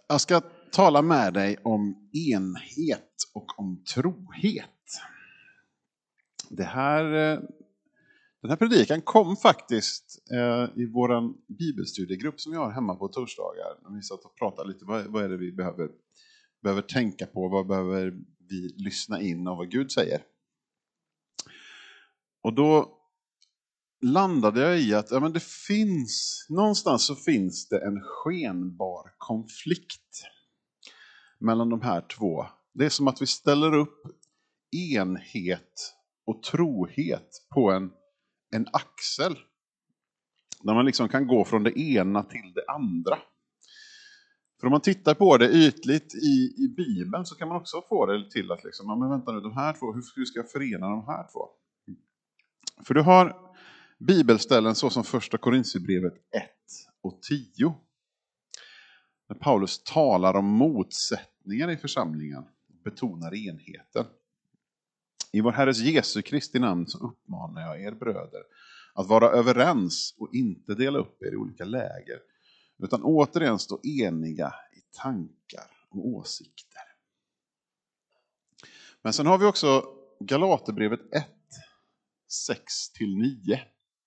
Jag ska tala med dig om enhet och om trohet. Den här predikan kom faktiskt i vår bibelstudiegrupp som jag har hemma på torsdagar. Vi satt och pratade lite, vad är det vi behöver tänka på, vad behöver vi lyssna in av vad Gud säger. Och då landade jag i att men någonstans så finns det en skenbar konflikt mellan de här två. Det är som att vi ställer upp enhet och trohet på en axel. Där man liksom kan gå från det ena till det andra. För om man tittar på det ytligt i Bibeln så kan man också få det till att liksom, men vänta nu, de här två, hur ska jag förena de här två? För du har bibelställen så som första Korinthierbrevet 1 och 10. När Paulus talar om motsättningar i församlingen, betonar enheten. I vår Herres Jesu Kristi namn så uppmanar jag er bröder att vara överens och inte dela upp er i olika läger, utan återigen stå eniga i tankar och åsikter. Men sen har vi också Galaterbrevet 1, 6-9.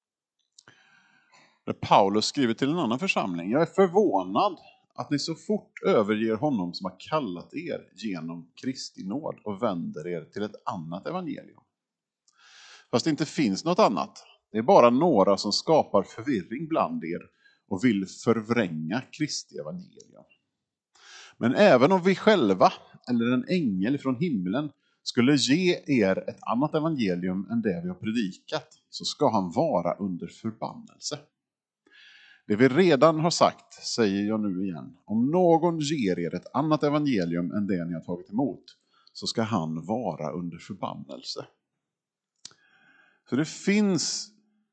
Där Paulus skriver till en annan församling: jag är förvånad att ni så fort överger honom som har kallat er genom Kristi nåd och vänder er till ett annat evangelium. Fast det inte finns något annat. Det är bara några som skapar förvirring bland er och vill förvränga Kristi evangelium. Men även om vi själva eller en ängel från himlen skulle ge er ett annat evangelium än det vi har predikat, så ska han vara under förbannelse. Det vi redan har sagt säger jag nu igen: om någon ger er ett annat evangelium än det ni har tagit emot, så ska han vara under förbannelse. Så det finns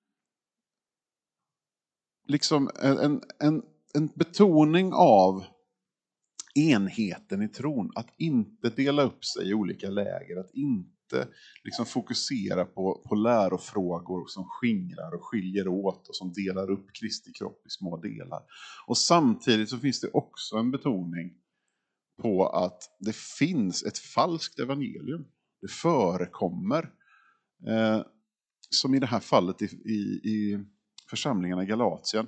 liksom en betoning av enheten i tron, att inte dela upp sig i olika läger, att inte liksom fokusera på lärofrågor som skingrar och skiljer åt och som delar upp Kristi kropp i små delar. Och samtidigt så finns det också en betoning på att det finns ett falskt evangelium. Det förekommer, som i det här fallet i församlingarna i Galatien,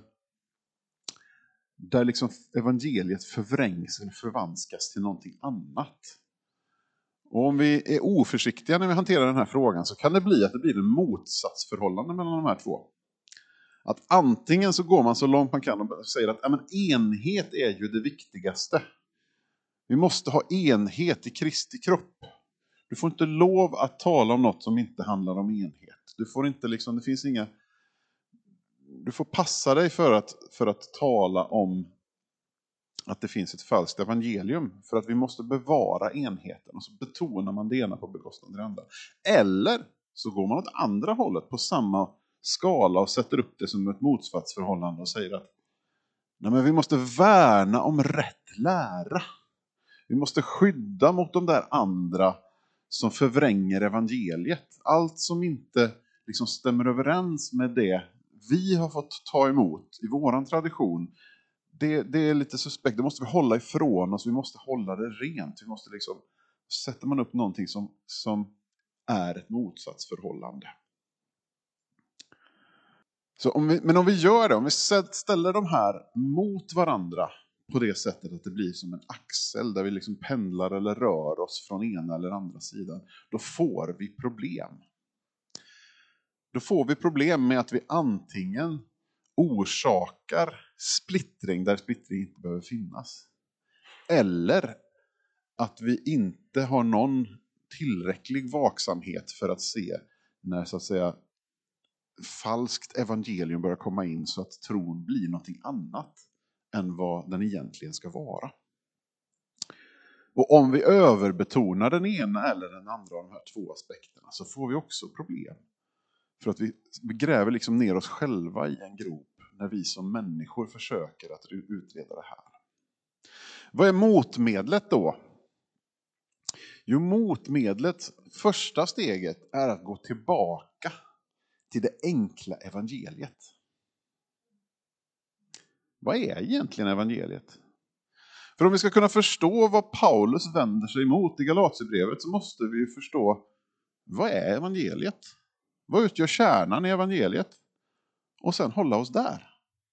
där liksom evangeliet förvrängs eller förvanskas till någonting annat. Och om vi är oförsiktiga när vi hanterar den här frågan, så kan det bli att det blir en motsatsförhållande mellan de här två. Att antingen så går man så långt man kan och säger att enhet är ju det viktigaste. Vi måste ha enhet i Kristi kropp. Du får inte lov att tala om något som inte handlar om enhet. Du får inte liksom, det finns inga... Du får passa dig för att tala om att det finns ett falskt evangelium. För att vi måste bevara enheten. Och så betonar man det ena på bekostnad av det andra. Eller så går man åt andra hållet på samma skala och sätter upp det som ett motsatsförhållande och säger att nej, men vi måste värna om rätt lära. Vi måste skydda mot de där andra som förvränger evangeliet. Allt som inte liksom stämmer överens med det vi har fått ta emot i våran tradition, det är lite suspekt. Det måste vi hålla ifrån oss. Vi måste hålla det rent. Vi måste liksom, sätter man upp någonting som är ett motsatsförhållande. Så om vi gör det, om vi ställer de här mot varandra på det sättet att det blir som en axel där vi liksom pendlar eller rör oss från ena eller andra sidan, då får vi problem. Då får vi problem med att vi antingen orsakar splittring där splittring inte behöver finnas. Eller att vi inte har någon tillräcklig vaksamhet för att se när så att säga falskt evangelium börjar komma in, så att tron blir någonting annat än vad den egentligen ska vara. Och om vi överbetonar den ena eller den andra av de här två aspekterna, så får vi också problem. För att vi gräver liksom ner oss själva i en grop när vi som människor försöker att utreda det här. Vad är motmedlet då? Jo, motmedlet, första steget, är att gå tillbaka till det enkla evangeliet. Vad är egentligen evangeliet? För om vi ska kunna förstå vad Paulus vänder sig emot i Galaterbrevet så måste vi förstå, vad är evangeliet? Vad utgör kärnan i evangeliet? Och sen hålla oss där.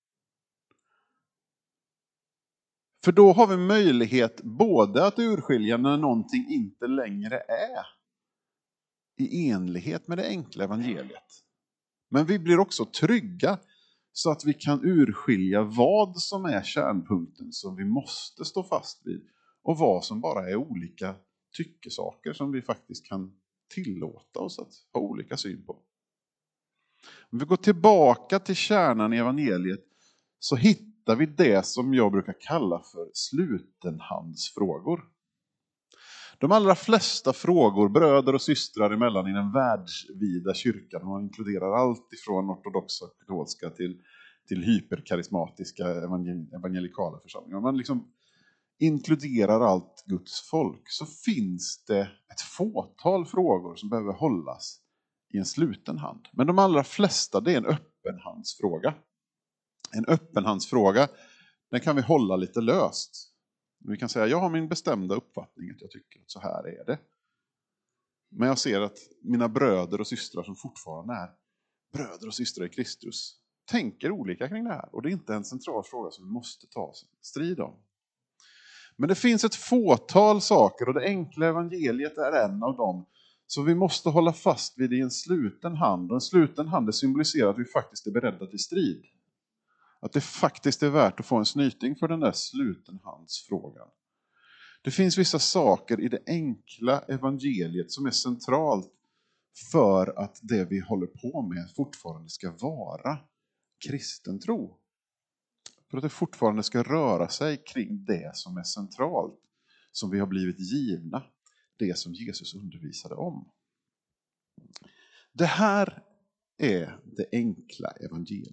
För då har vi möjlighet både att urskilja när någonting inte längre är i enlighet med det enkla evangeliet. Men vi blir också trygga så att vi kan urskilja vad som är kärnpunkten som vi måste stå fast vid och vad som bara är olika tyckesaker som vi faktiskt kan tillåta oss att ha olika syn på. Om vi går tillbaka till kärnan i evangeliet så hittar vi det som jag brukar kalla för slutenhandsfrågor. De allra flesta frågor bröder och systrar emellan i den världsvida kyrkan, man inkluderar allt ifrån ortodoxa katolska till hyperkarismatiska evangelikala församlingar. Man liksom inkluderar allt Guds folk, så finns det ett fåtal frågor som behöver hållas i en sluten hand. Men de allra flesta, det är en öppenhandsfråga. En öppenhandsfråga, den kan vi hålla lite löst. Vi kan säga, jag har min bestämda uppfattning att jag tycker att så här är det. Men jag ser att mina bröder och systrar som fortfarande är bröder och systrar i Kristus tänker olika kring det här. Och det är inte en central fråga som vi måste ta strid om. Men det finns ett fåtal saker och det enkla evangeliet är en av dem. Så vi måste hålla fast vid i en sluten hand. Och en sluten hand symboliserar att vi faktiskt är beredda till strid. Att det faktiskt är värt att få en snyting för den där slutenhandsfrågan. Det finns vissa saker i det enkla evangeliet som är centralt för att det vi håller på med fortfarande ska vara kristen tro. För att det fortfarande ska röra sig kring det som är centralt, som vi har blivit givna, det som Jesus undervisade om. Det här är det enkla evangeliet.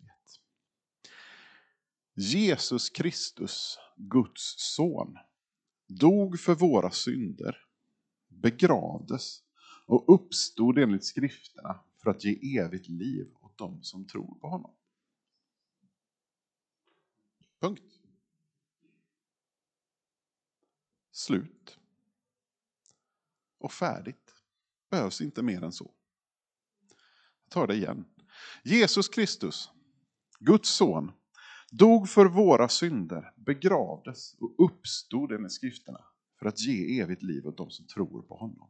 Jesus Kristus, Guds son, dog för våra synder, begravdes och uppstod enligt skrifterna för att ge evigt liv åt dem som tror på honom. Punkt. Slut. Och färdigt. Behövs inte mer än så. Jag tar det igen. Jesus Kristus, Guds son, dog för våra synder, begravdes och uppstod enligt skrifterna för att ge evigt liv åt de som tror på honom.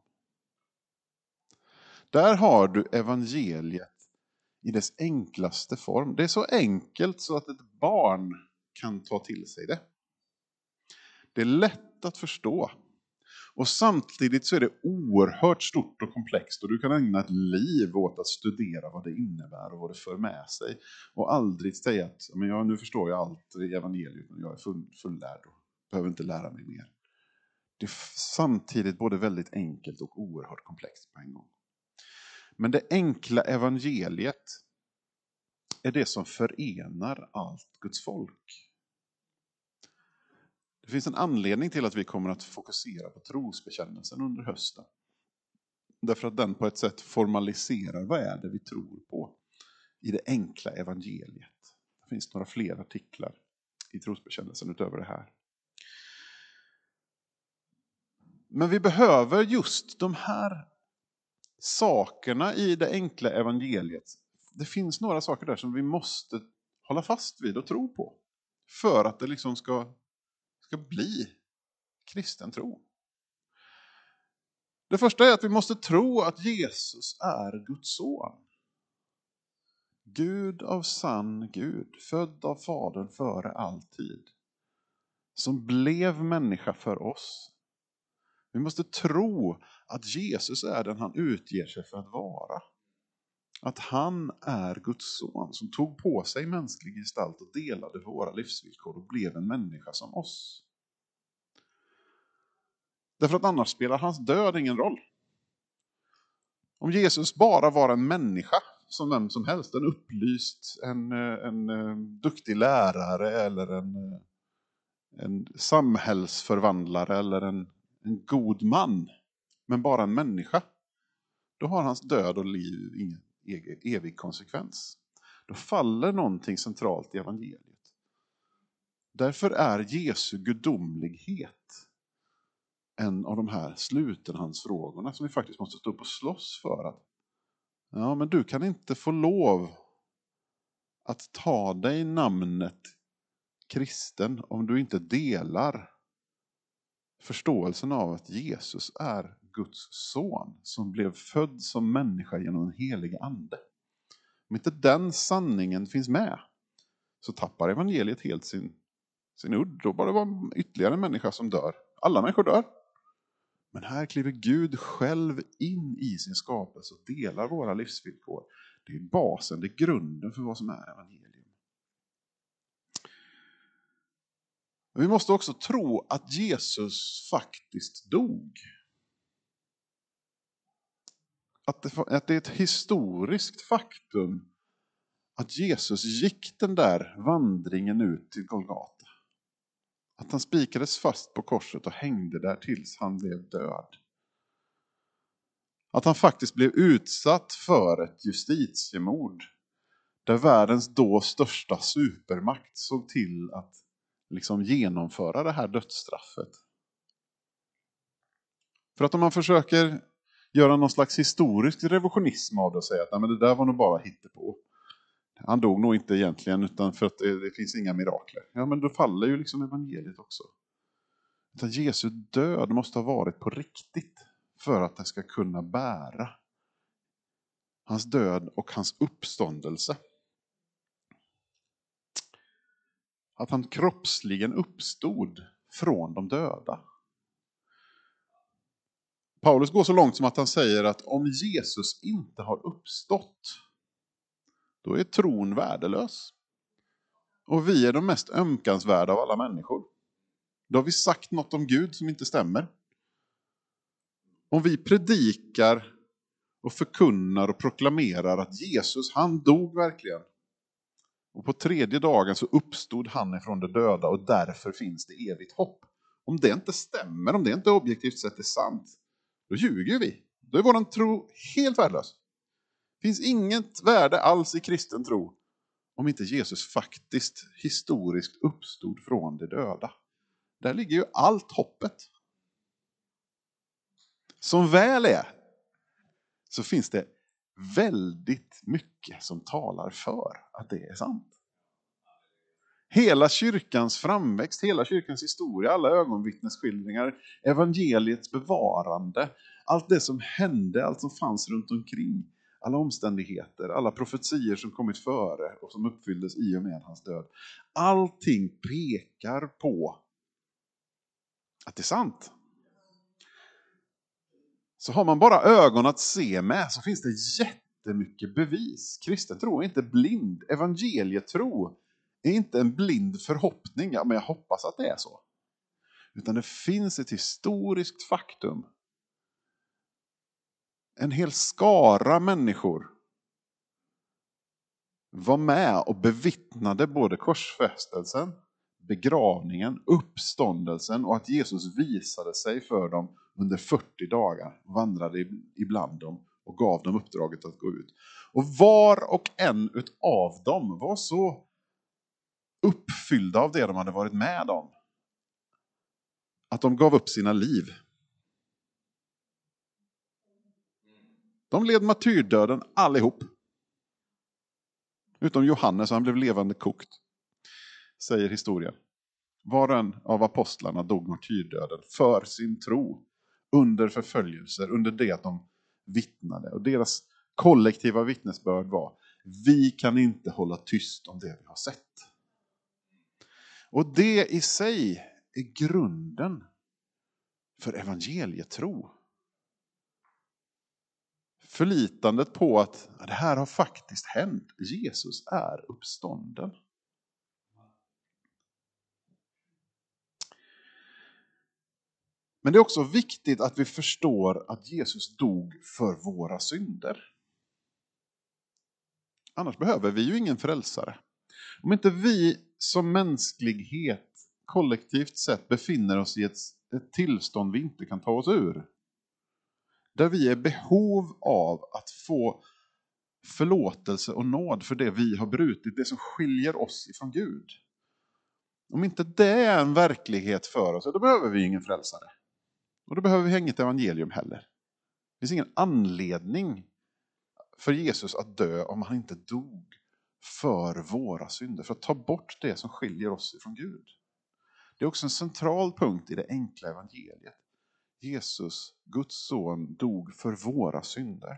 Där har du evangeliet i dess enklaste form. Det är så enkelt så att ett barn kan ta till sig det. Det är lätt att förstå. Och samtidigt så är det oerhört stort och komplext och du kan ägna ett liv åt att studera vad det innebär och vad det för med sig. Och aldrig säga att men nu förstår jag allt i evangeliet och jag är fullärd och behöver inte lära mig mer. Det är samtidigt både väldigt enkelt och oerhört komplext på en gång. Men det enkla evangeliet är det som förenar allt Guds folk. Det finns en anledning till att vi kommer att fokusera på trosbekännelsen under hösten. Därför att den på ett sätt formaliserar vad är det vi tror på i det enkla evangeliet. Det finns några fler artiklar i trosbekännelsen utöver det här. Men vi behöver just de här sakerna i det enkla evangeliet. Det finns några saker där som vi måste hålla fast vid och tro på. För att det liksom ska bli kristen tro. Det första är att vi måste tro att Jesus är Guds son. Gud av sann Gud, född av Fadern före all tid. Som blev människa för oss. Vi måste tro att Jesus är den han utger sig för att vara. Att han är Guds son som tog på sig mänsklig gestalt och delade våra livsvillkor och blev en människa som oss. Därför att annars spelar hans död ingen roll. Om Jesus bara var en människa som vem som helst, en upplyst, en duktig lärare eller en samhällsförvandlare eller en god man, men bara en människa, då har hans död och liv ingen evig konsekvens. Då faller någonting centralt i evangeliet. Därför är Jesu gudomlighet en av de här slutenhandsfrågorna som vi faktiskt måste stå upp och slåss för. Att, ja, men du kan inte få lov att ta dig namnet kristen om du inte delar förståelsen av att Jesus är Guds son som blev född som människa genom den helige ande. Om inte den sanningen finns med så tappar evangeliet helt sin udd. Då bara var ytterligare en människa som dör. Alla människor dör. Men här kliver Gud själv in i sin skapelse och delar våra livsvillkor. Det är basen, det är grunden för vad som är evangelium. Men vi måste också tro att Jesus faktiskt dog. Att det är ett historiskt faktum att Jesus gick den där vandringen ut till Golgata. Att han spikades fast på korset och hängde där tills han blev död. Att han faktiskt blev utsatt för ett justitiemord. Där världens då största supermakt såg till att liksom genomföra det här dödsstraffet. För att om man försöker göra någon slags historisk revisionism av det och säga att nej, men det där var nog bara hittepå. Han dog nog inte egentligen utan för att det finns inga mirakler. Ja, men då faller ju liksom evangeliet också. Utan Jesu död måste ha varit på riktigt för att det ska kunna bära hans död och hans uppståndelse. Att han kroppsligen uppstod från de döda. Paulus går så långt som att han säger att om Jesus inte har uppstått, då är tron värdelös. Och vi är de mest ömkansvärda av alla människor. Då har vi sagt något om Gud som inte stämmer. Om vi predikar och förkunnar och proklamerar att Jesus, han dog verkligen. Och på tredje dagen så uppstod han ifrån de döda och därför finns det evigt hopp. Om det inte stämmer, om det inte objektivt sett är sant, då ljuger vi. Då är vår tro helt värdelös. Det finns inget värde alls i kristen tro om inte Jesus faktiskt historiskt uppstod från de döda. Där ligger ju allt hoppet. Som väl är så finns det väldigt mycket som talar för att det är sant. Hela kyrkans framväxt, hela kyrkans historia, alla ögonvittnesskildringar, evangeliets bevarande, allt det som hände, allt som fanns runt omkring, alla omständigheter, alla profetier som kommit före och som uppfylldes i och med hans död. Allting pekar på att det är sant. Så har man bara ögon att se med så finns det jättemycket bevis. Kristen tro är inte blind. Evangelietro är inte en blind förhoppning. Ja, men jag hoppas att det är så. Utan det finns ett historiskt faktum. En hel skara människor var med och bevittnade både korsfästelsen, begravningen, uppståndelsen och att Jesus visade sig för dem under 40 dagar, vandrade ibland dem och gav dem uppdraget att gå ut. Och var och en av dem var så uppfyllda av det de hade varit med om att de gav upp sina liv. De led martyrdöden allihop. Utom Johannes, han blev levande kokt, säger historien. Var och en av apostlarna dog martyrdöden för sin tro under förföljelser, under det att de vittnade. Och deras kollektiva vittnesbörd var: vi kan inte hålla tyst om det vi har sett. Och det i sig är grunden för evangelietro. Förlitandet på att det här har faktiskt hänt. Jesus är uppstånden. Men det är också viktigt att vi förstår att Jesus dog för våra synder. Annars behöver vi ju ingen frälsare. Om inte vi som mänsklighet kollektivt sett befinner oss i ett tillstånd vi inte kan ta oss ur. Där vi är i behov av att få förlåtelse och nåd för det vi har brutit, det som skiljer oss ifrån Gud. Om inte det är en verklighet för oss, då behöver vi ingen frälsare. Och då behöver vi inget evangelium heller. Det finns ingen anledning för Jesus att dö om han inte dog för våra synder. För att ta bort det som skiljer oss ifrån Gud. Det är också en central punkt i det enkla evangeliet. Jesus, Guds son, dog för våra synder.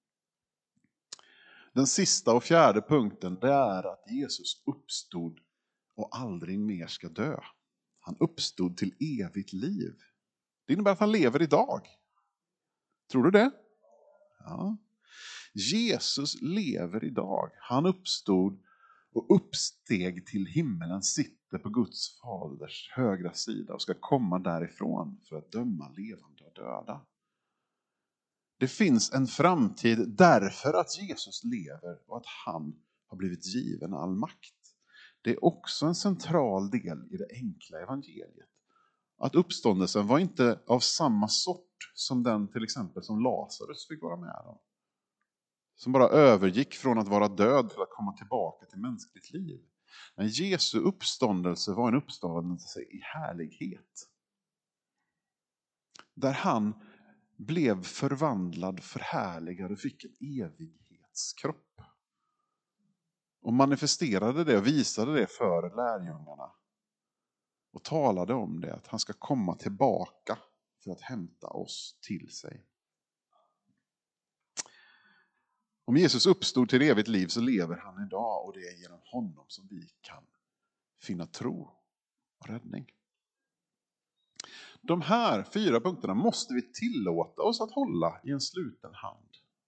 Den sista och fjärde punkten, det är att Jesus uppstod och aldrig mer ska dö. Han uppstod till evigt liv. Det innebär att han lever idag. Tror du det? Ja. Jesus lever idag. Han uppstod och uppsteg till himmelen, sitter på Guds faders högra sida och ska komma därifrån för att döma levande och döda. Det finns en framtid därför att Jesus lever och att han har blivit given all makt. Det är också en central del i det enkla evangeliet. Att uppståndelsen var inte av samma sort som den till exempel som Lazarus fick vara med om. Som bara övergick från att vara död till att komma tillbaka till mänskligt liv. Men Jesu uppståndelse var en uppståndelse i härlighet. Där han blev förvandlad, förhärligad och fick en evighetskropp. Och manifesterade det och visade det för lärjungarna. Och talade om det, att han ska komma tillbaka för att hämta oss till sig. Om Jesus uppstod till evigt liv så lever han idag, och det är genom honom som vi kan finna tro och räddning. De här 4 punkterna måste vi tillåta oss att hålla i en sluten hand.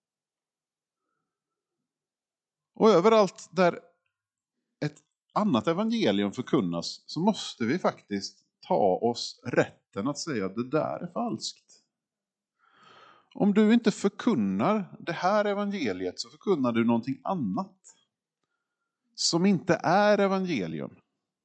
Och överallt där ett annat evangelium förkunnas så måste vi faktiskt ta oss rätten att säga att det där är falskt. Om du inte förkunnar det här evangeliet så förkunnar du någonting annat som inte är evangelium.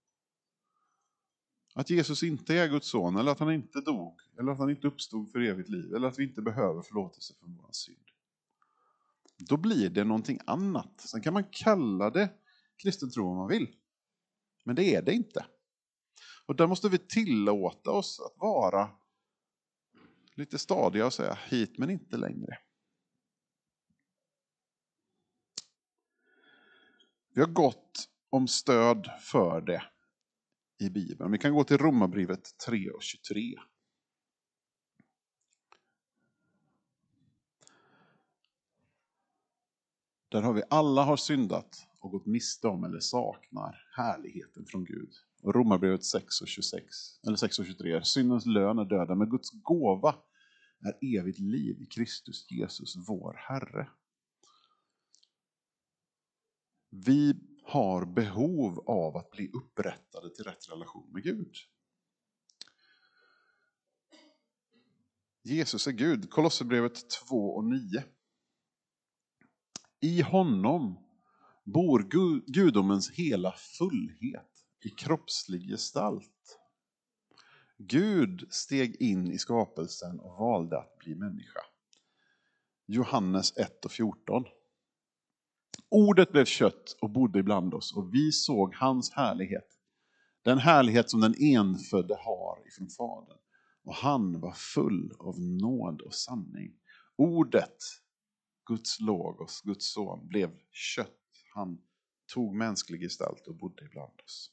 Att Jesus inte är Guds son, eller att han inte dog, eller att han inte uppstod för evigt liv, eller att vi inte behöver förlåtelse för vår synd. Då blir det någonting annat. Sen kan man kalla det kristen tro om man vill. Men det är det inte. Och där måste vi tillåta oss att vara lite stadiga och säga hit men inte längre. Vi har gått om stöd för det i Bibeln. Vi kan gå till Romarbrevet 3:23. Där har vi alla har syndat och gått miste om eller saknar härligheten från Gud. Och Romarbrevet 6:26 eller 6:23. Syndens lön är döden, men Guds gåva är evigt liv i Kristus Jesus vår Herre. Vi har behov av att bli upprättade till rätt relation med Gud. Jesus är Gud. Kolosserbrevet 2:9. I honom bor gudomens hela fullhet i kroppslig gestalt. Gud steg in i skapelsen och valde att bli människa. Johannes 1:14. Ordet blev kött och bodde ibland oss, och vi såg hans härlighet. Den härlighet som den enfödde har ifrån Fadern. Och han var full av nåd och sanning. Ordet, Guds logos, Guds son, blev kött. Han tog mänsklig gestalt och bodde ibland oss.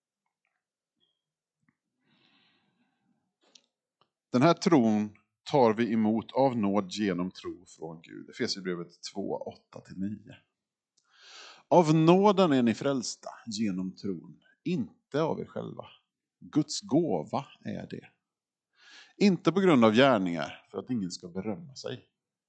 Den här tron tar vi emot av nåd genom tro från Gud. Efesierbrevet 2:8-9. Av nåden är ni frälsta genom tron, inte av er själva. Guds gåva är det. Inte på grund av gärningar, för att ingen ska berömma sig.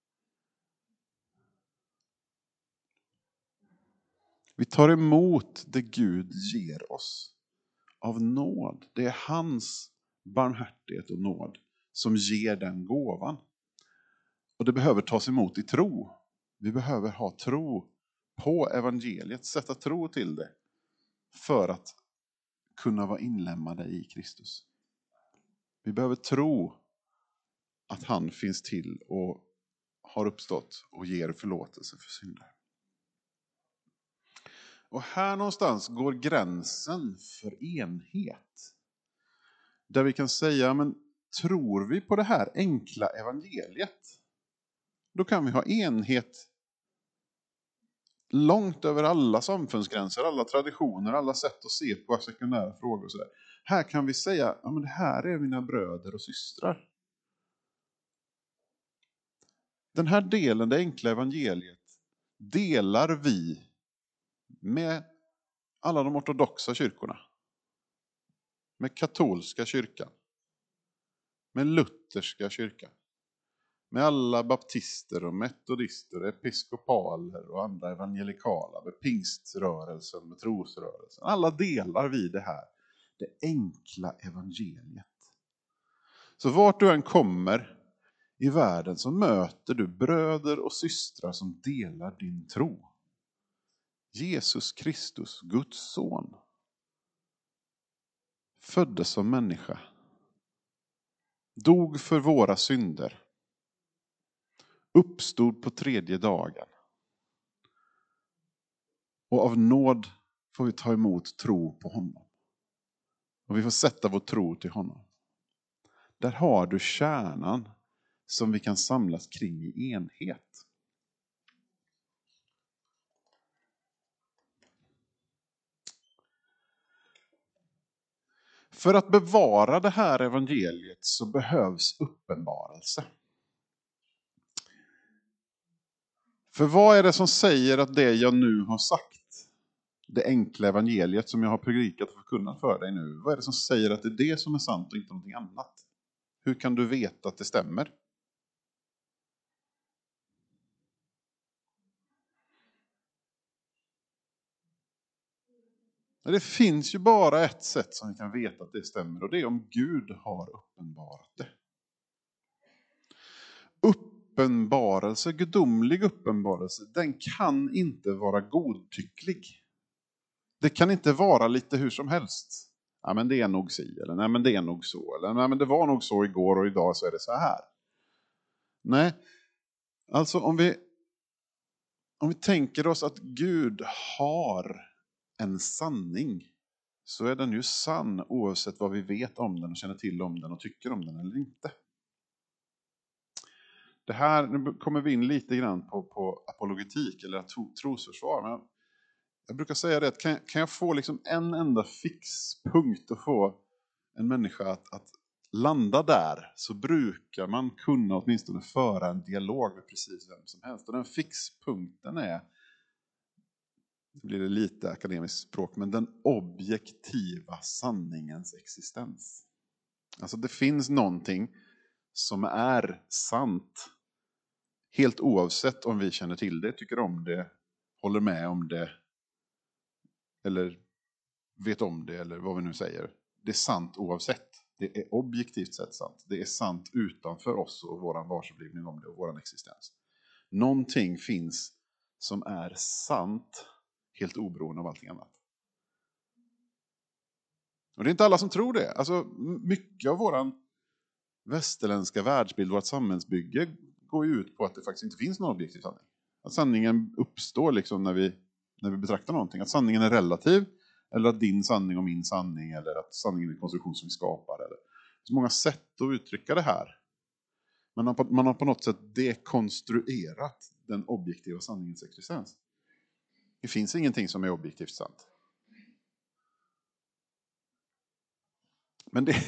Vi tar emot det Gud ger oss av nåd. Det är hans barmhärtighet och nåd som ger den gåvan. Och det behöver tas emot i tro. Vi behöver ha tro på evangeliet, sätta tro till det för att kunna vara inlämnade i Kristus. Vi behöver tro att han finns till och har uppstått och ger förlåtelse för synder. Och här någonstans går gränsen för enhet. Där vi kan säga, men tror vi på det här enkla evangeliet, då kan vi ha enhet långt över alla samfundsgränser, alla traditioner, alla sätt att se på sekundära frågor och sådär. Här kan vi säga, ja men det här är mina bröder och systrar. Den här delen, det enkla evangeliet, delar vi med alla de ortodoxa kyrkorna. Med katolska kyrkan. Med lutherska kyrkan. Med alla baptister och metodister, episkopaler och andra evangelikala. Med pingströrelsen, med trosrörelsen. Alla delar vi det här. Det enkla evangeliet. Så vart du än kommer i världen så möter du bröder och systrar som delar din tro. Jesus Kristus, Guds son, föddes som människa. Dog för våra synder. Uppstod på 3:e dagen. Och av nåd får vi ta emot tro på honom. Och vi får sätta vår tro till honom. Där har du kärnan som vi kan samlas kring i enhet. För att bevara det här evangeliet så behövs uppenbarelse. För vad är det som säger att det jag nu har sagt, det enkla evangeliet som jag har predikat och förkunnat för dig nu, vad är det som säger att det är det som är sant och inte någonting annat? Hur kan du veta att det stämmer? Det finns ju bara ett sätt som vi kan veta att det stämmer, och det är om Gud har uppenbarat det. Uppenbarelse, gudomlig uppenbarelse, den kan inte vara godtycklig. Det kan inte vara lite hur som helst. Ja, men det är nog si, eller nej men det är nog så, eller nej men det var nog så igår och idag så är det så här. Nej, alltså om vi tänker oss att Gud har en sanning, så är den ju sann oavsett vad vi vet om den och känner till om den och tycker om den eller inte. Det här, nu kommer vi in lite grann på apologetik eller trosförsvar. Men jag brukar säga det att kan jag få liksom en enda fixpunkt och få en människa att landa där, så brukar man kunna åtminstone föra en dialog med precis vem som helst. Och den fixpunkten är, det blir det lite akademiskt språk, men den objektiva sanningens existens. Alltså det finns någonting som är sant helt oavsett om vi känner till det, tycker om det, håller med om det eller vet om det eller vad vi nu säger. Det är sant oavsett. Det är objektivt sett sant. Det är sant utanför oss och våran varseblivning om det och våran existens. Någonting finns som är sant helt oberoende av allting annat. Och det är inte alla som tror det. Alltså mycket av våran västerländska världsbild, vårt samhällsbygge går ju ut på att det faktiskt inte finns någon objektiv sanning. Att sanningen uppstår liksom när vi betraktar någonting. Att sanningen är relativ, eller att din sanning och min sanning, eller att sanningen är en konstruktion som vi skapar. Eller. Det finns många sätt att uttrycka det här. Men man har på något sätt dekonstruerat den objektiva sanningens existens. Det finns ingenting som är objektivt sant. Men det...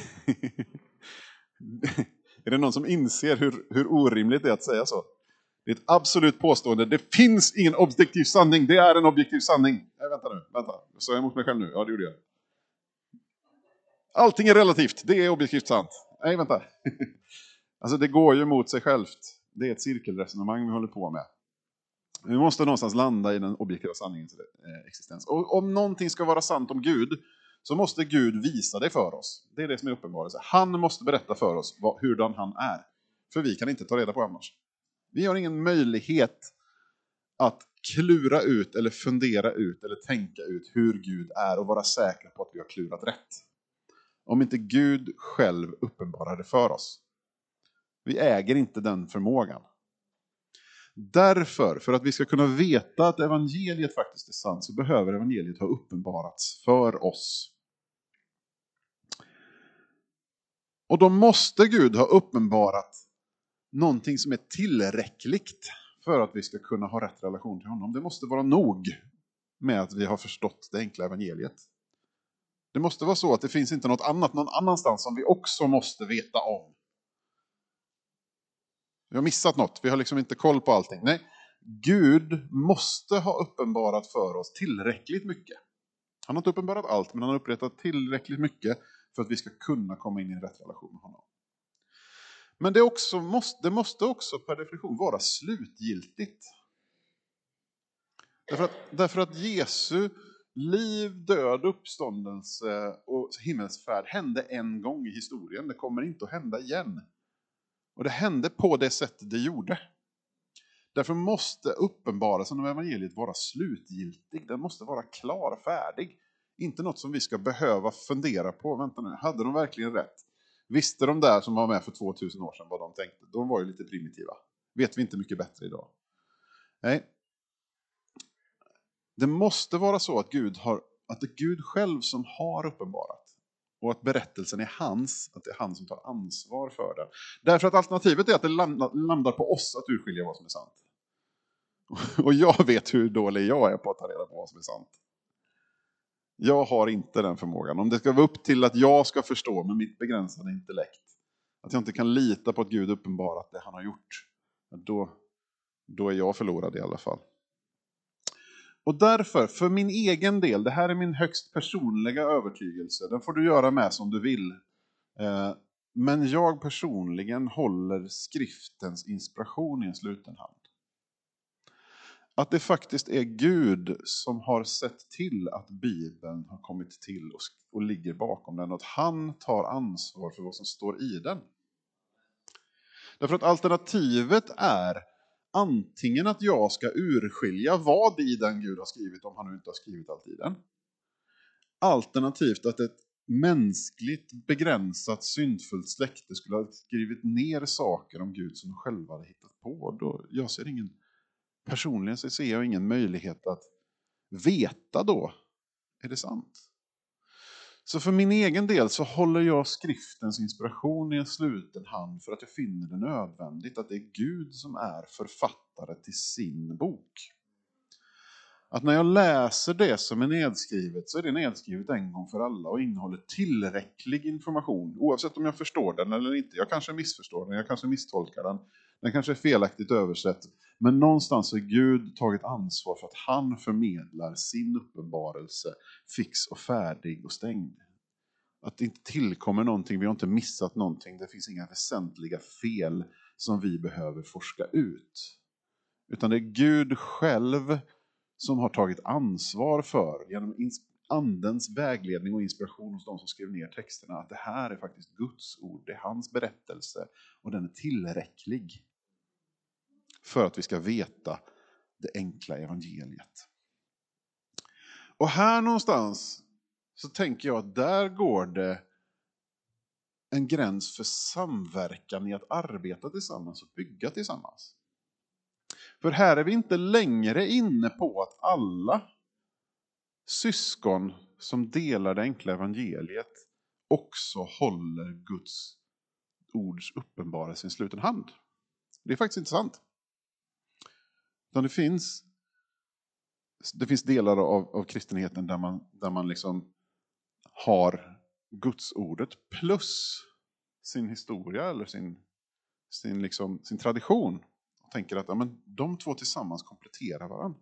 Är det någon som inser hur orimligt det är att säga så? Det är ett absolut påstående. Det finns ingen objektiv sanning. Det är en objektiv sanning. Nej, vänta. Så jag emot mig själv nu. Ja, det gjorde jag. Allting är relativt. Det är objektivt sant. Nej, vänta. Alltså det går ju mot sig självt. Det är ett cirkelresonemang vi håller på med. Vi måste någonstans landa i den objektiva sanningens existens. Och om någonting ska vara sant om Gud, så måste Gud visa det för oss. Det är det som är uppenbarelse. Han måste berätta för oss hurdan han är. För vi kan inte ta reda på annars. Vi har ingen möjlighet att klura ut eller fundera ut eller tänka ut hur Gud är och vara säkra på att vi har klurat rätt. Om inte Gud själv uppenbarar det för oss. Vi äger inte den förmågan. Därför, för att vi ska kunna veta att evangeliet faktiskt är sant, så behöver evangeliet ha uppenbarats för oss. Och då måste Gud ha uppenbarat någonting som är tillräckligt för att vi ska kunna ha rätt relation till honom. Det måste vara nog med att vi har förstått det enkla evangeliet. Det måste vara så att det finns inte något annat någon annanstans som vi också måste veta om. Vi har missat något, vi har liksom inte koll på allting. Nej, Gud måste ha uppenbarat för oss tillräckligt mycket. Han har inte uppenbarat allt, men han har upprättat tillräckligt mycket för att vi ska kunna komma in i en rätt relation med honom. Men det måste också per definition vara slutgiltigt. Därför att Jesu liv, död, uppståndelse och himmelsfärd hände en gång i historien. Det kommer inte att hända igen. Och det hände på det sättet det gjorde. Därför måste uppenbarelsen av evangeliet vara slutgiltig. Den måste vara klar, färdig. Inte något som vi ska behöva fundera på. Vänta nu, hade de verkligen rätt? Visste de där som var med för 2000 år sedan vad de tänkte? De var ju lite primitiva. Vet vi inte mycket bättre idag? Nej. Det måste vara så att det är Gud själv som har uppenbarat. Och att berättelsen är hans, att det är han som tar ansvar för den. Därför att alternativet är att det landar på oss att urskilja vad som är sant. Och jag vet hur dålig jag är på att ta reda på vad som är sant. Jag har inte den förmågan. Om det ska vara upp till att jag ska förstå med mitt begränsade intellekt, att jag inte kan lita på att Gud uppenbarat det han har gjort, då är jag förlorad i alla fall. Och därför, för min egen del, det här är min högst personliga övertygelse, den får du göra med som du vill. Men jag personligen håller skriftens inspiration i en sluten hand. Att det faktiskt är Gud som har sett till att Bibeln har kommit till och ligger bakom den. Och att han tar ansvar för vad som står i den. Därför att alternativet är antingen att jag ska urskilja vad i den Gud har skrivit om han nu inte har skrivit allt i den. Alternativt att ett mänskligt begränsat syndfullt släkte skulle ha skrivit ner saker om Gud som de själva hade hittat på. Då, personligen så ser jag ingen möjlighet att veta då, är det sant? Så för min egen del så håller jag skriftens inspiration i en sluten hand för att jag finner det nödvändigt att det är Gud som är författare till sin bok. Att när jag läser det som är nedskrivet så är det nedskrivet en gång för alla och innehåller tillräcklig information. Oavsett om jag förstår den eller inte. Jag kanske missförstår den, jag kanske misstolkar den. Den kanske är felaktigt översatt. Men någonstans har Gud tagit ansvar för att han förmedlar sin uppenbarelse fix och färdig och stängd. Att det inte tillkommer någonting, vi har inte missat någonting. Det finns inga väsentliga fel som vi behöver forska ut. Utan det är Gud själv som har tagit ansvar för, genom andens vägledning och inspiration hos de som skrev ner texterna, att det här är faktiskt Guds ord, det är hans berättelse och den är tillräcklig för att vi ska veta det enkla evangeliet. Och här någonstans så tänker jag att där går det en gräns för samverkan i att arbeta tillsammans och bygga tillsammans. För här är vi inte längre inne på att alla syskon som delar det enkla evangeliet också håller Guds ords uppenbarelse i sluten hand. Det är faktiskt inte sant. Utan det finns delar av kristenheten där man liksom har Guds ordet plus sin historia eller sin tradition. Och tänker att de två tillsammans kompletterar varandra.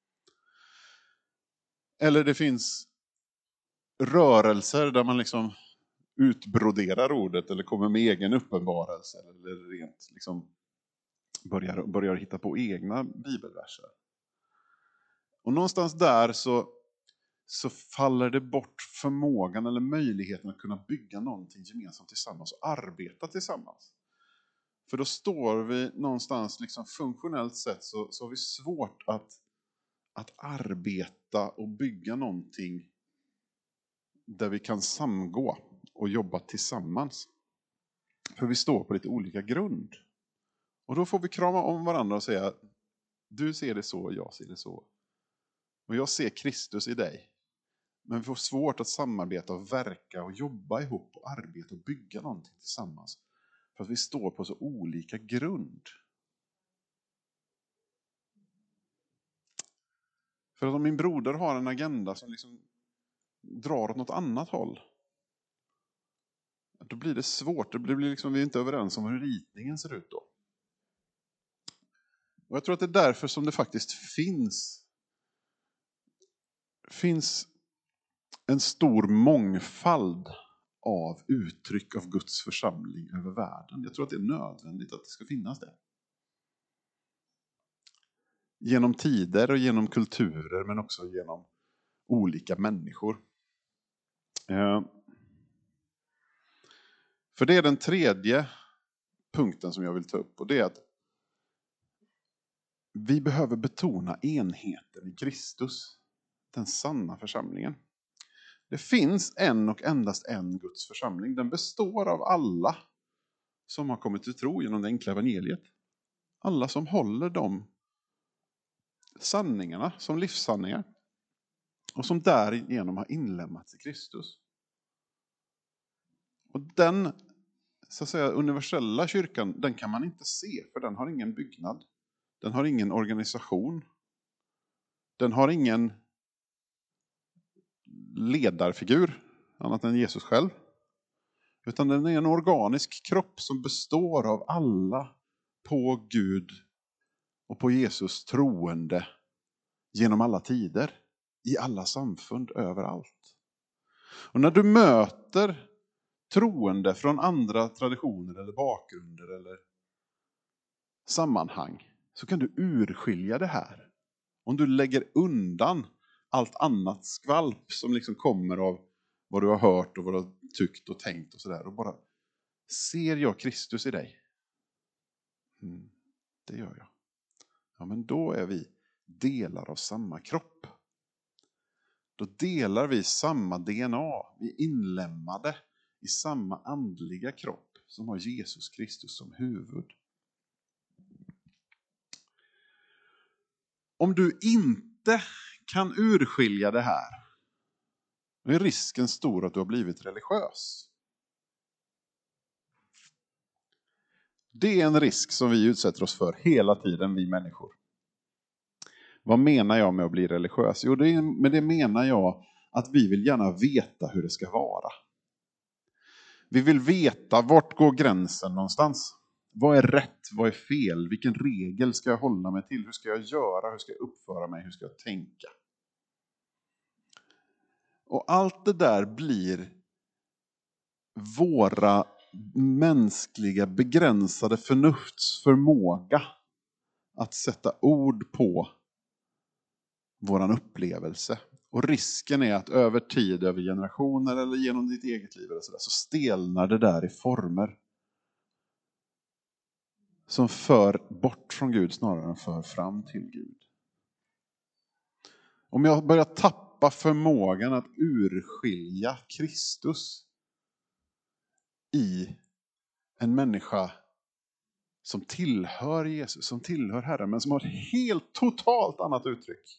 Eller det finns rörelser där man liksom utbroderar ordet eller kommer med egen uppenbarelse eller rent liksom börjar hitta på egna bibelverser. Och någonstans där så faller det bort förmågan eller möjligheten att kunna bygga någonting gemensamt tillsammans och arbeta tillsammans. För då står vi någonstans liksom funktionellt sett så har vi svårt att arbeta och bygga någonting där vi kan samgå och jobba tillsammans. För vi står på lite olika grund. Och då får vi krama om varandra och säga Du ser det så, jag ser det så. Och jag ser Kristus i dig. Men vi får svårt att samarbeta och verka och jobba ihop och arbeta och bygga någonting tillsammans. För att vi står på så olika grund. För att om min broder har en agenda som liksom drar åt något annat håll, då blir det svårt. Det blir liksom, vi är inte överens om hur ritningen ser ut då. Och jag tror att det är därför som det faktiskt finns en stor mångfald av uttryck av Guds församling över världen. Jag tror att det är nödvändigt att det ska finnas det. Genom tider och genom kulturer, men också genom olika människor. För det är den tredje punkten som jag vill ta upp, och det är att vi behöver betona enheten i Kristus, den sanna församlingen. Det finns en och endast en Guds församling. Den består av alla som har kommit till tro genom det enkla evangeliet. Alla som håller de sanningarna som livssanningar. Och som därigenom har inlämnats i Kristus. Och den, så att säga, universella kyrkan, den kan man inte se, för den har ingen byggnad. Den har ingen organisation. Den har ingen ledarfigur annat än Jesus själv. Utan den är en organisk kropp som består av alla på Gud och på Jesus troende genom alla tider, i alla samfund, överallt. Och när du möter troende från andra traditioner eller bakgrunder eller sammanhang, så kan du urskilja det här. Om du lägger undan allt annat skvalp som liksom kommer av vad du har hört och vad du har tyckt och tänkt och sådär. Och bara, ser jag Kristus i dig? Det gör jag. Ja, men då är vi delar av samma kropp. Då delar vi samma DNA. Vi är inlämnade i samma andliga kropp som har Jesus Kristus som huvud. Om du inte kan urskilja det här, då är risken stor att du har blivit religiös. Det är en risk som vi utsätter oss för hela tiden, vi människor. Vad menar jag med att bli religiös? Jo, med det menar jag att vi vill gärna veta hur det ska vara. Vi vill veta vart går gränsen någonstans. Vad är rätt? Vad är fel? Vilken regel ska jag hålla mig till? Hur ska jag göra? Hur ska jag uppföra mig? Hur ska jag tänka? Och allt det där blir våra mänskliga begränsade förnuftsförmåga att sätta ord på våran upplevelse. Och risken är att över tid, över generationer eller genom ditt eget liv eller så stelnar det där i former som för bort från Gud snarare än för fram till Gud. Om jag börjar tappa förmågan att urskilja Kristus i en människa som tillhör Jesus, som tillhör Herren, men som har ett helt totalt annat uttryck.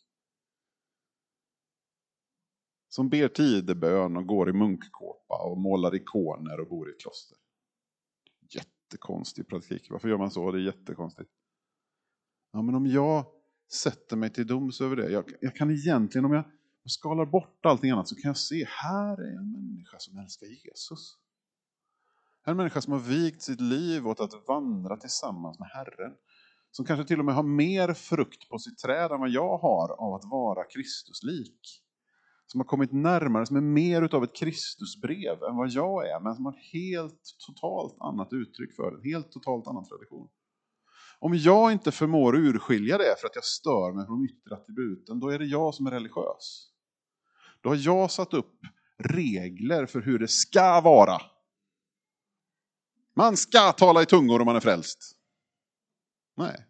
Som ber tidebön och går i munkkåpa och målar ikoner och bor i kloster. Jättekonstig praktik. Varför gör man så? Det är jättekonstigt. Ja, men om jag sätter mig till doms över det. Jag kan egentligen, om jag skalar bort allting annat, så kan jag se, här är en människa som älskar Jesus. Här är en människa som har vigt sitt liv åt att vandra tillsammans med Herren. Som kanske till och med har mer frukt på sitt träd än vad jag har av att vara Kristuslik. Som har kommit närmare, som är mer utav ett Kristusbrev än vad jag är. Men som har ett helt totalt annat uttryck för det. Helt totalt annan tradition. Om jag inte förmår urskilja det för att jag stör mig på de yttre attributen, då är det jag som är religiös. Då har jag satt upp regler för hur det ska vara. Man ska tala i tungor om man är frälst. Nej.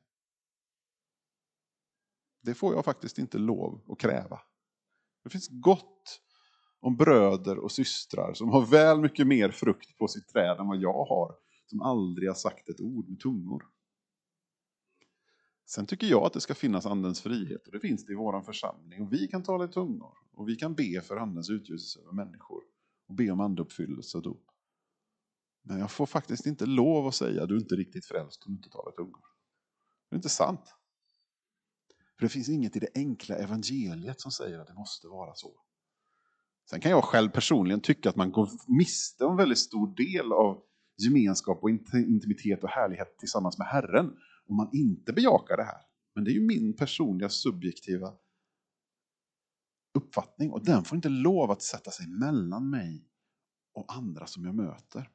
Det får jag faktiskt inte lov att kräva. Det finns gott om bröder och systrar som har väl mycket mer frukt på sitt träd än vad jag har. Som aldrig har sagt ett ord med tungor. Sen tycker jag att det ska finnas andens frihet, och det finns det i våran församling. Och vi kan tala i tungor, och vi kan be för andens utgjutelse över människor. Och be om andeuppfyllelse och dop. Men jag får faktiskt inte lov att säga: du är inte riktigt frälst om du inte talar i tungor. Det är inte sant. För det finns inget i det enkla evangeliet som säger att det måste vara så. Sen kan jag själv personligen tycka att man går miste om en väldigt stor del av gemenskap och intimitet och härlighet tillsammans med Herren om man inte bejakar det här. Men det är ju min personliga subjektiva uppfattning, och den får inte lov att sätta sig mellan mig och andra som jag möter.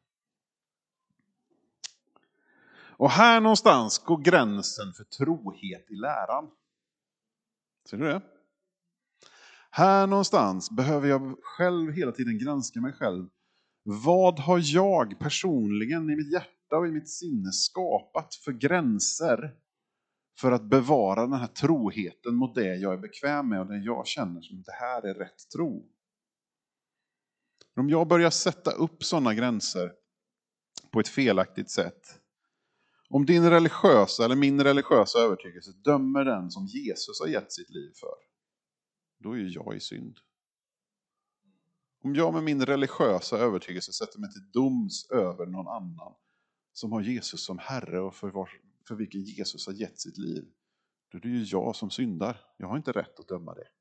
Och här någonstans går gränsen för trohet i läran. Ser du det? Här någonstans behöver jag själv hela tiden granska mig själv. Vad har jag personligen i mitt hjärta och i mitt sinne skapat för gränser för att bevara den här troheten mot det jag är bekväm med och det jag känner som det här är rätt tro? Om jag börjar sätta upp sådana gränser på ett felaktigt sätt, om din religiösa eller min religiösa övertygelse dömer den som Jesus har gett sitt liv för, då är ju jag i synd. Om jag med min religiösa övertygelse sätter mig till doms över någon annan som har Jesus som Herre och för vilken Jesus har gett sitt liv, då är det ju jag som syndar. Jag har inte rätt att döma det.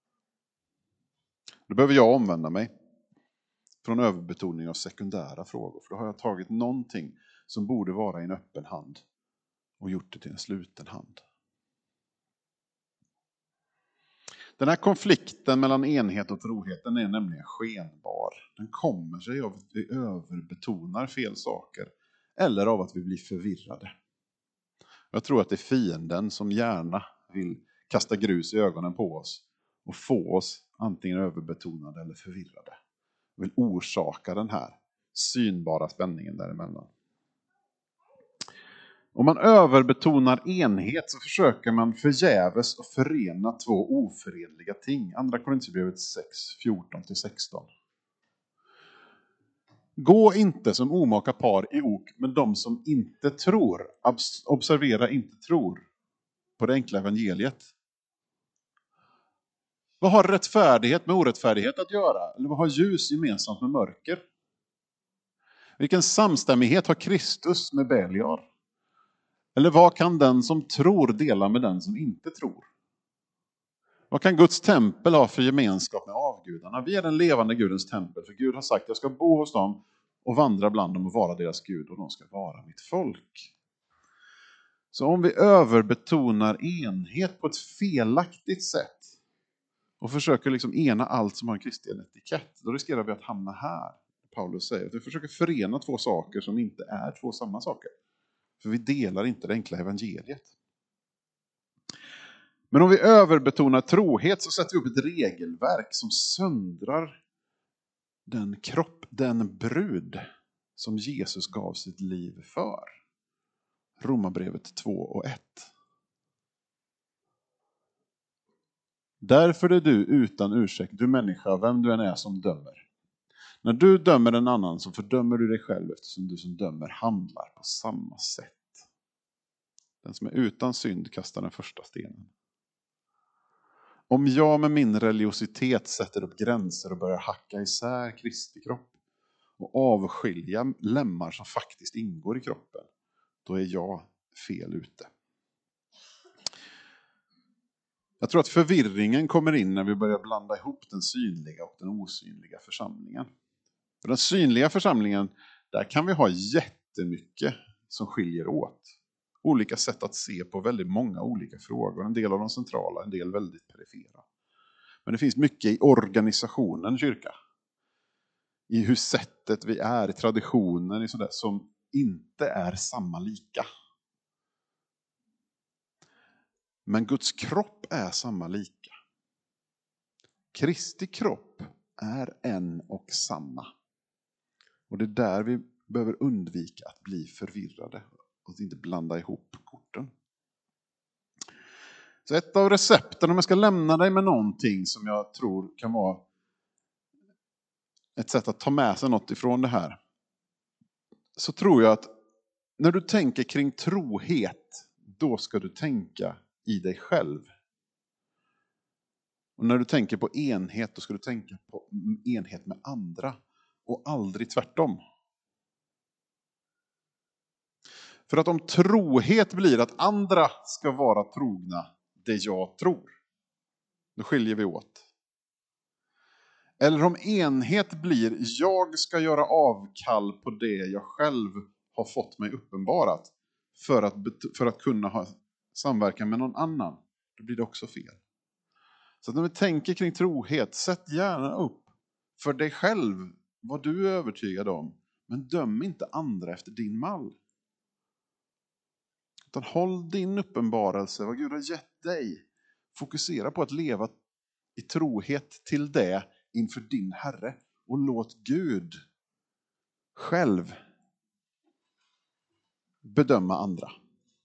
Då behöver jag omvända mig från överbetoning av sekundära frågor. För då har jag tagit någonting som borde vara i en öppen hand och gjort det till en sluten hand. Den här konflikten mellan enhet och trohet, den är nämligen skenbar. Den kommer sig av att vi överbetonar fel saker eller av att vi blir förvirrade. Jag tror att det är fienden som gärna vill kasta grus i ögonen på oss och få oss antingen överbetonade eller förvirrade. Vill orsaka den här synbara spänningen däremellan. Om man överbetonar enhet så försöker man förgäves att förena två oförenliga ting. Andra Korinthierbrevet 6, 14-16. Gå inte som omaka par i ok med de som inte tror. Observera, inte tror på det enkla evangeliet. Vad har rättfärdighet med orättfärdighet att göra? Eller vad har ljus gemensamt med mörker? Vilken samstämmighet har Kristus med Beliar? Eller vad kan den som tror dela med den som inte tror? Vad kan Guds tempel ha för gemenskap med avgudarna? Vi är den levande Gudens tempel, för Gud har sagt: jag ska bo hos dem och vandra bland dem och vara deras Gud, och de ska vara mitt folk. Så om vi överbetonar enhet på ett felaktigt sätt och försöker liksom ena allt som har en kristen etikett, då riskerar vi att hamna här. Paulus säger att vi försöker förena två saker som inte är två samma saker. För vi delar inte det enkla evangeliet. Men om vi överbetonar trohet så sätter vi upp ett regelverk som söndrar den kropp, den brud som Jesus gav sitt liv för. Romarbrevet 2 och 1. Därför är du utan ursäkt, du människa, vem du än är som dömer. När du dömer en annan så fördömer du dig själv, eftersom du som dömer handlar på samma sätt. Den som är utan synd kastar den första stenen. Om jag med min religiositet sätter upp gränser och börjar hacka isär Kristi kropp och avskilja lemmar som faktiskt ingår i kroppen, då är jag fel ute. Jag tror att förvirringen kommer in när vi börjar blanda ihop den synliga och den osynliga församlingen. För den synliga församlingen, där kan vi ha jättemycket som skiljer åt. Olika sätt att se på väldigt många olika frågor. En del av de centrala, en del väldigt perifera. Men det finns mycket i organisationen kyrka. I hur sättet vi är, i traditionen, i sådär, som inte är samma lika. Men Guds kropp är samma lika. Kristi kropp är en och samma. Och det är där vi behöver undvika att bli förvirrade. Och inte blanda ihop korten. Så ett av recepten, om jag ska lämna dig med någonting som jag tror kan vara ett sätt att ta med sig något ifrån det här. Så tror jag att när du tänker kring trohet, då ska du tänka i dig själv. Och när du tänker på enhet, då ska du tänka på enhet med andra. Och aldrig tvärtom. För att om trohet blir att andra ska vara trogna det jag tror, då skiljer vi åt. Eller om enhet blir jag ska göra avkall på det jag själv har fått mig uppenbarat för att kunna ha samverkan med någon annan, då blir det också fel. Så när vi tänker kring trohet, sätt gärna upp för dig själv vad du är övertygad om, men döm inte andra efter din mall. Utan håll din uppenbarelse, vad Gud har gett dig. Fokusera på att leva i trohet till det inför din Herre. Och låt Gud själv bedöma andra.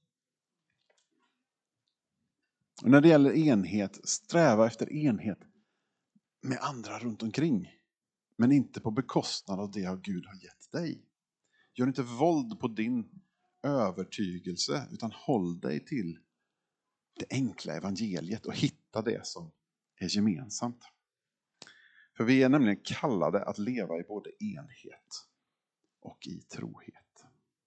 Och när det gäller enhet, sträva efter enhet med andra runt omkring. Men inte på bekostnad av det Gud har gett dig. Gör inte våld på din övertygelse, utan håll dig till det enkla evangeliet och hitta det som är gemensamt. För vi är nämligen kallade att leva i både enhet och i trohet.